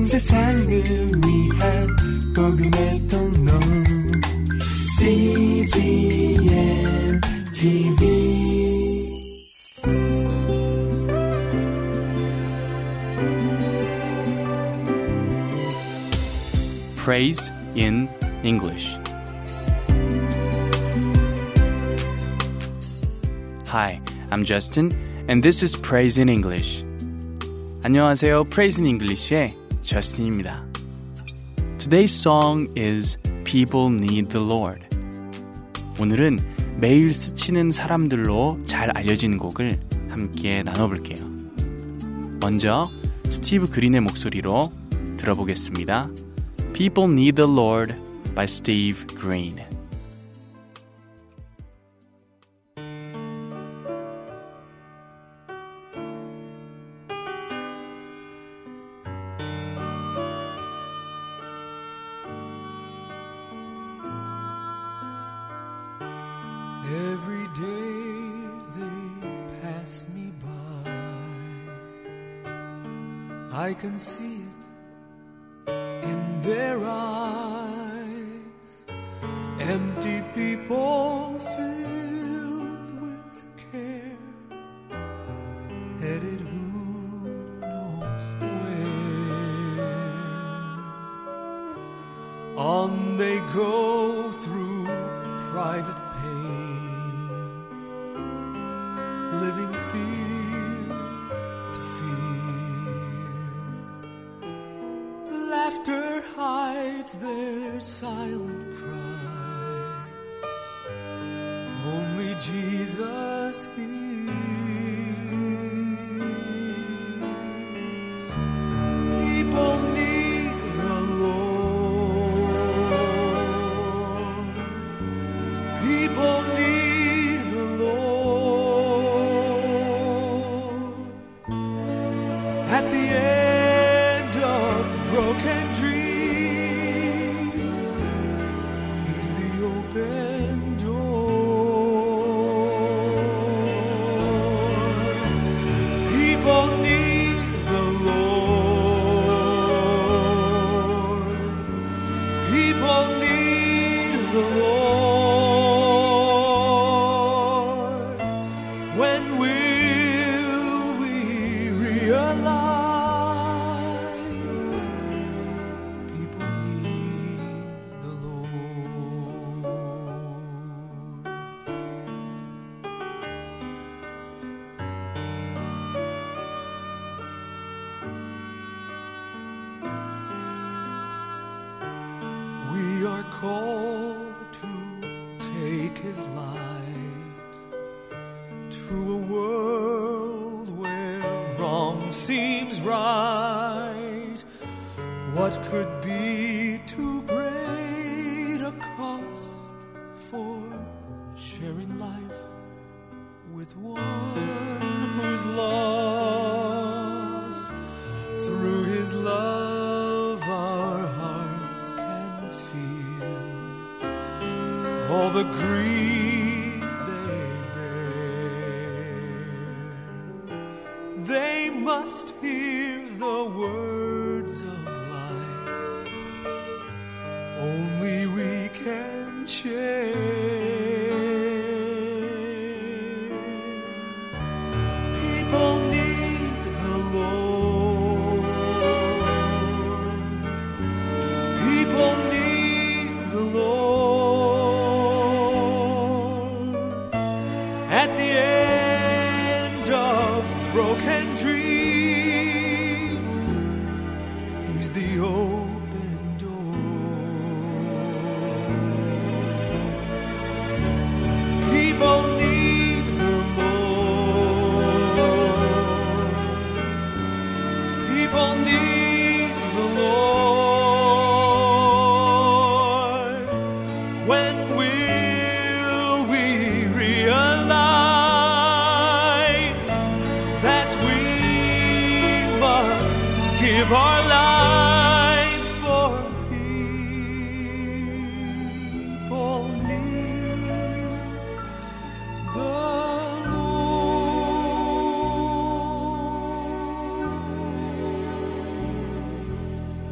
세상을 위한 복음의 통로 CGM TV Praise in English. Hi, I'm Justin, and this is Praise in English. 안녕하세요, Praise in English의 Justin입니다. Today's song is People Need the Lord. 오늘은 매일 스치는 사람들로 잘 알려진 곡을 함께 나눠볼게요. 먼저 스티브 그린의 목소리로 들어보겠습니다. People Need the Lord by Steve Green. Every day they pass me by, I can see it in their eyes, empty people filled with care, headed who knows where. On they go through private pain, living fear to fear. Laughter hides their silent cries. Only Jesus hears. People need the Lord. People need the Lord. At the end of broken dreams, He's the open door. People need the Lord. People need the Lord. When will we realize people need the Lord? We are called to take His light to a world where wrong seems right. What could be too great a cost for sharing life with one who's lost? Through His love our hearts can feel all the grief they bear. They must hear the words of life only we can share. People need the Lord. People need the Lord. At the end of broken dreams, He's the open door. People need the Lord. People need the Lord. When will we realize that we must give our lives for people need the Lord?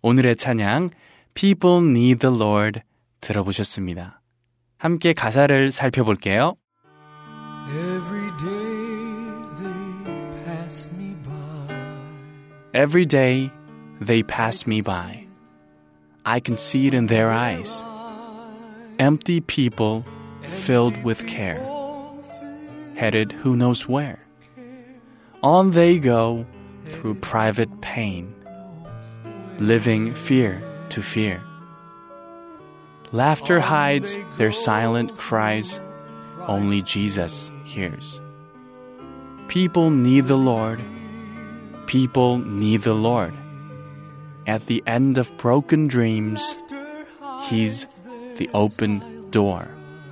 오늘의 찬양 People Need the Lord 들어보셨습니다. 함께 가사를 살펴볼게요. Every day they pass me by. Every day they pass me by. I can see it in their eyes. Empty people filled with care. Headed who knows where. On they go through private pain. Living fear to fear. Laughter hides their silent cries. Only Jesus hears. People need the Lord. People need the Lord. At the end of broken dreams, He's the open door.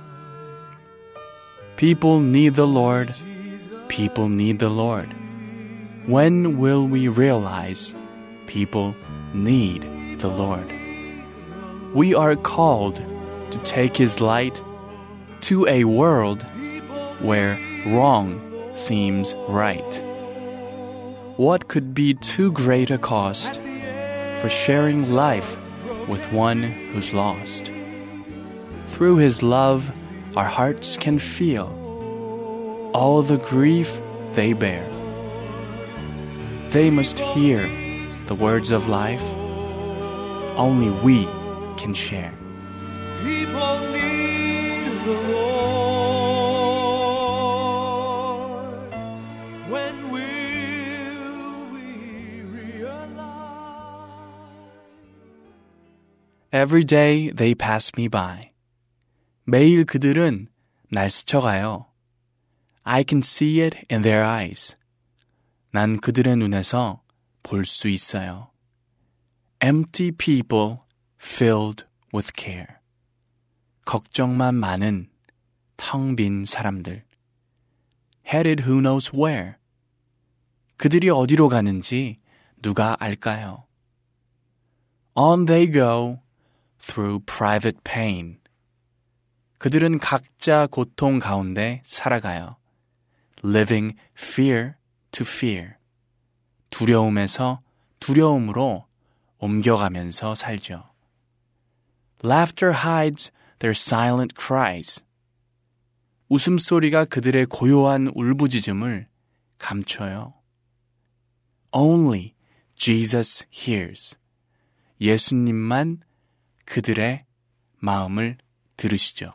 People need the Lord. People need the Lord. When will we realize people need the Lord? We are called to take His light to a world where wrong seems right. What could be too great a cost for sharing life with one who's lost? Through His love, our hearts can feel all the grief they bear. They must hear the words of life only we can share. People need the Lord. When will we realize? Every day they pass me by. 매일 그들은 날 스쳐가요. I can see it in their eyes. 난 그들의 눈에서 볼 수 있어요. Empty people filled with care. 걱정만 많은 텅 빈 사람들. Headed who knows where. 그들이 어디로 가는지 누가 알까요? On they go through private pain. 그들은 각자 고통 가운데 살아가요. Living fear to fear. 두려움에서 두려움으로 옮겨가면서 살죠. Laughter hides their silent cries. 웃음소리가 그들의 고요한 울부짖음을 감춰요. Only Jesus hears. 예수님만 그들의 마음을 들으시죠.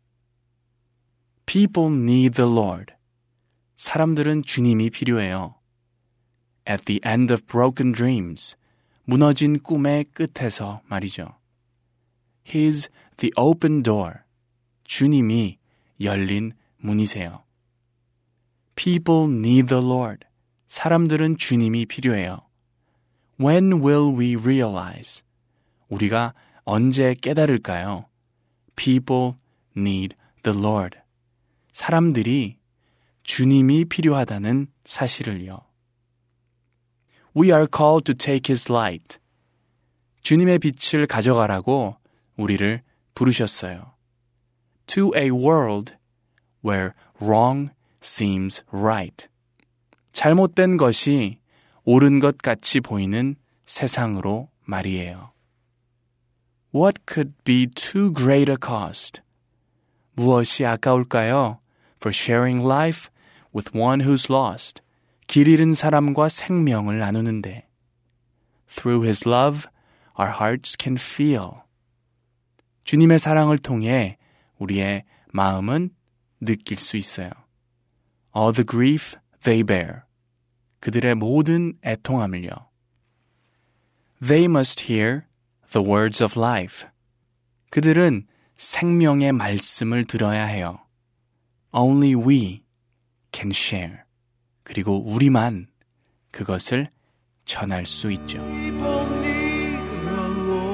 People need the Lord. 사람들은 주님이 필요해요. At the end of broken dreams, 무너진 꿈의 끝에서 말이죠. He's the open door. 주님이 열린 문이세요. People need the Lord. 사람들은 주님이 필요해요. When will we realize? 우리가 언제 깨달을까요? People need the Lord. 사람들이 주님이 필요하다는 사실을요. We are called to take His light. 주님의 빛을 가져가라고 우리를 부르셨어요. To a world where wrong seems right. 잘못된 것이 옳은 것 같이 보이는 세상으로 말이에요. What could be too great a cost? 무엇이 아까울까요? For sharing life with one who's lost. 길 잃은 사람과 생명을 나누는데. Through His love, our hearts can feel. 주님의 사랑을 통해 우리의 마음은 느낄 수 있어요. All the grief they bear. 그들의 모든 애통함을요. They must hear the words of life. 그들은 생명의 말씀을 들어야 해요. Only we can share. 그리고 우리만 그것을 전할 수 있죠. People need the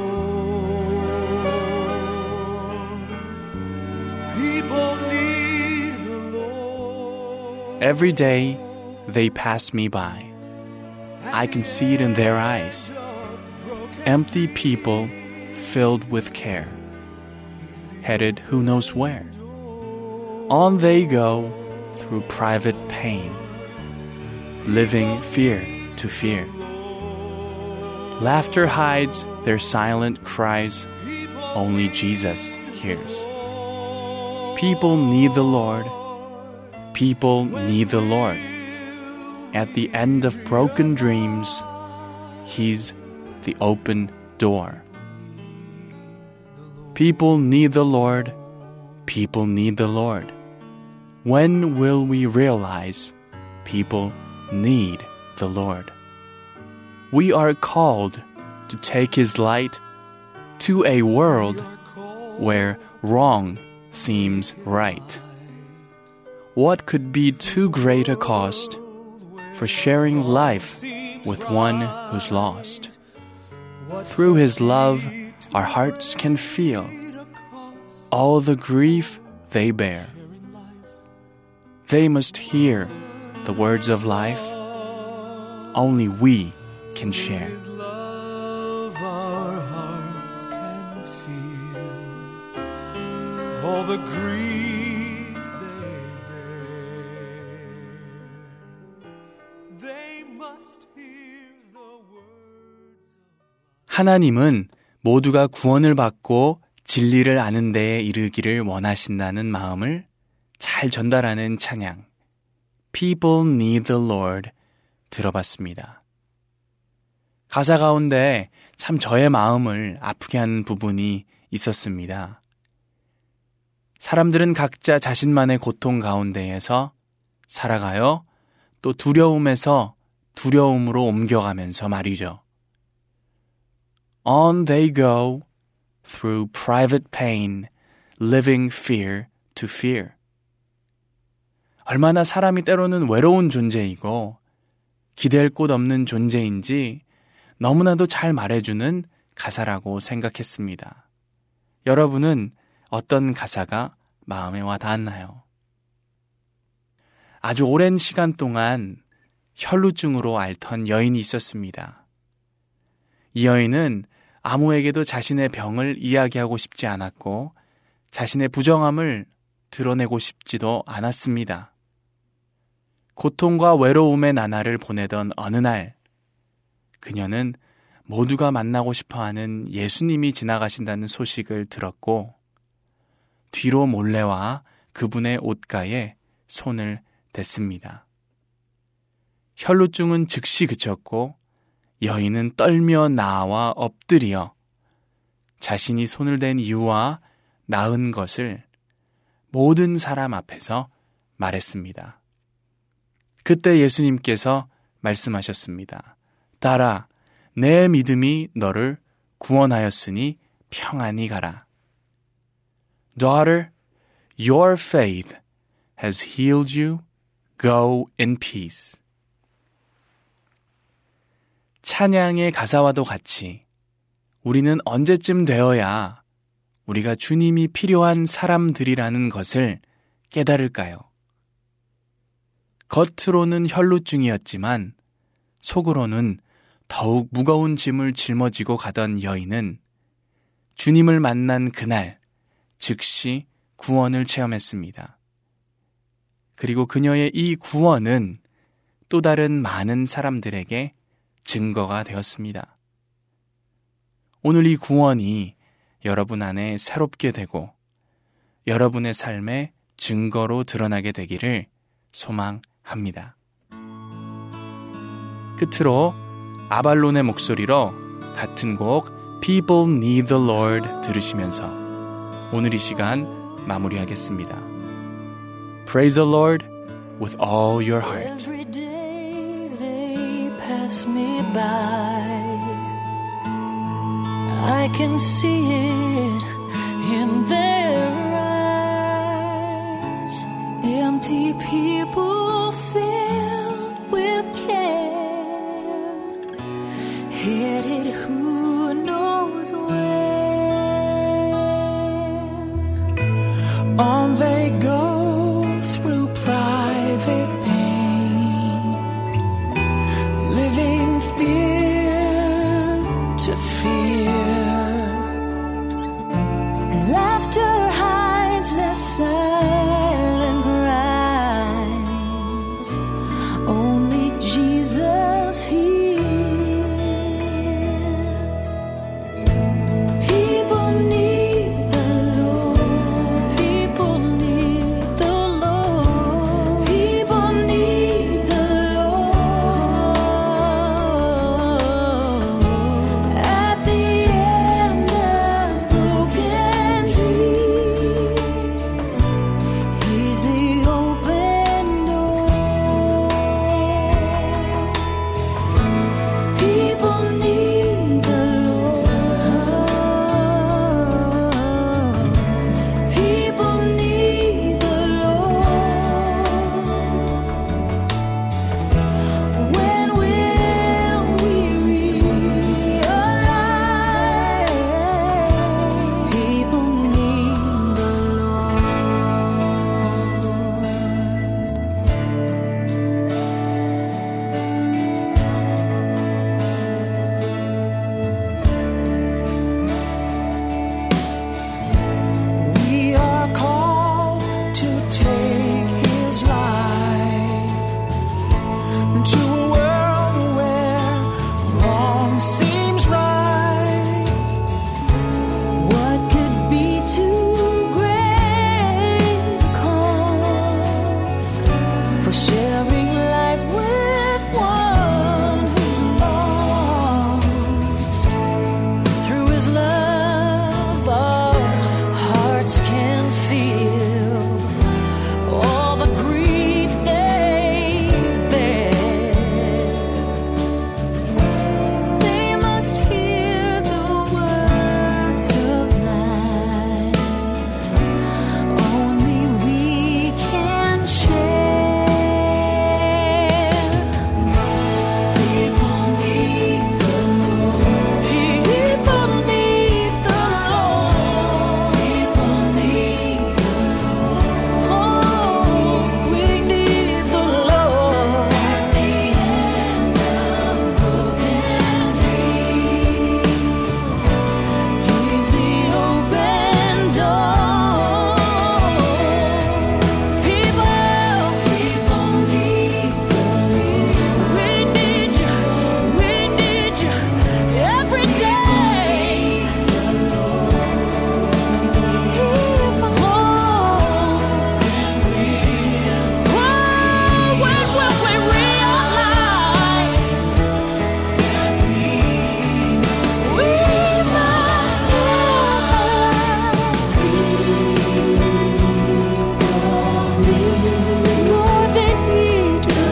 Lord. People need the Lord. Every day they pass me by. I can see it in their eyes. Empty people filled with care. Headed who knows where. On they go through private pain. Living fear to fear. Laughter hides Their silent cries, only Jesus hears. People need the Lord. People need the Lord. At the end of broken dreams, He's the open door. People need the Lord. People need the Lord. When will we realize people need the Lord? We are called to take His light to a world where wrong seems right. What could be too great a cost for sharing life with one who's lost? Through His love, our hearts can feel all the grief they bear. They must hear the words of life only we can share. Our hearts can feel all the grief they bear. They must hear the words. 하나님은 모두가 구원을 받고 진리를 아는 데에 이르기를 원하신다는 마음을 잘 전달하는 찬양 People Need the Lord 들어봤습니다. 가사 가운데 참 저의 마음을 아프게 하는 부분이 있었습니다. 사람들은 각자 자신만의 고통 가운데에서 살아가요. 또 두려움에서 두려움으로 옮겨가면서 말이죠. On they go through private pain, living fear to fear. 얼마나 사람이 때로는 외로운 존재이고 기댈 곳 없는 존재인지 너무나도 잘 말해주는 가사라고 생각했습니다. 여러분은 어떤 가사가 마음에 와 닿았나요? 아주 오랜 시간 동안 혈루증으로 앓던 여인이 있었습니다. 이 여인은 아무에게도 자신의 병을 이야기하고 싶지 않았고 자신의 부정함을 드러내고 싶지도 않았습니다. 고통과 외로움의 나날을 보내던 어느 날 그녀는 모두가 만나고 싶어하는 예수님이 지나가신다는 소식을 들었고 뒤로 몰래 와 그분의 옷가에 손을 댔습니다. 혈루증은 즉시 그쳤고 여인은 떨며 나와 엎드려 자신이 손을 댄 이유와 나은 것을 모든 사람 앞에서 말했습니다. 그때 예수님께서 말씀하셨습니다. 딸아, 내 믿음이 너를 구원하였으니 평안히 가라. Daughter, your faith has healed you. Go in peace. 찬양의 가사와도 같이 우리는 언제쯤 되어야 우리가 주님이 필요한 사람들이라는 것을 깨달을까요? 겉으로는 혈루증이었지만 속으로는 더욱 무거운 짐을 짊어지고 가던 여인은 주님을 만난 그날 즉시 구원을 체험했습니다. 그리고 그녀의 이 구원은 또 다른 많은 사람들에게 증거가 되었습니다. 오늘 이 구원이 여러분 안에 새롭게 되고 여러분의 삶의 증거로 드러나게 되기를 소망합니다. 끝으로 아발론의 목소리로 같은 곡 People Need the Lord 들으시면서 오늘 이 시간 마무리하겠습니다. Praise the Lord with all your heart. Every day they pass me by. I can see it in their eyes. Empty people filled with care, headed who knows where. On they go through private pain, living fear to fear. Laughter hides their silent cries. Only Jesus hears. into a world where wrong seems right. What could be too great a cost for sharing life with one who's lost? Through his love, our hearts can feel all the grief they bear. They must hear the words of life. Only we can share. People need the Lord. People need the Lord. People need the Lord. Oh, we need the Lord. At the end of broken dreams, He's the open door. People need the Lord. We need you. We need you every day. When will we realize that we must more than need you.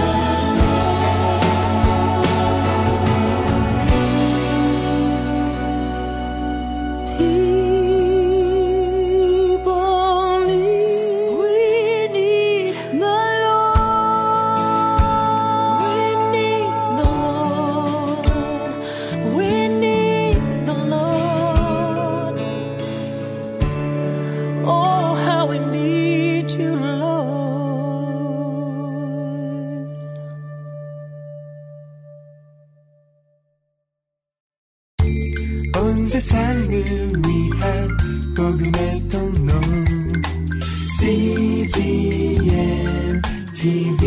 People need, we need the Lord. We need the Lord. We need the Lord. Oh, how we need you, Lord. 온 세상을 위한 복음의 통로 CGM TV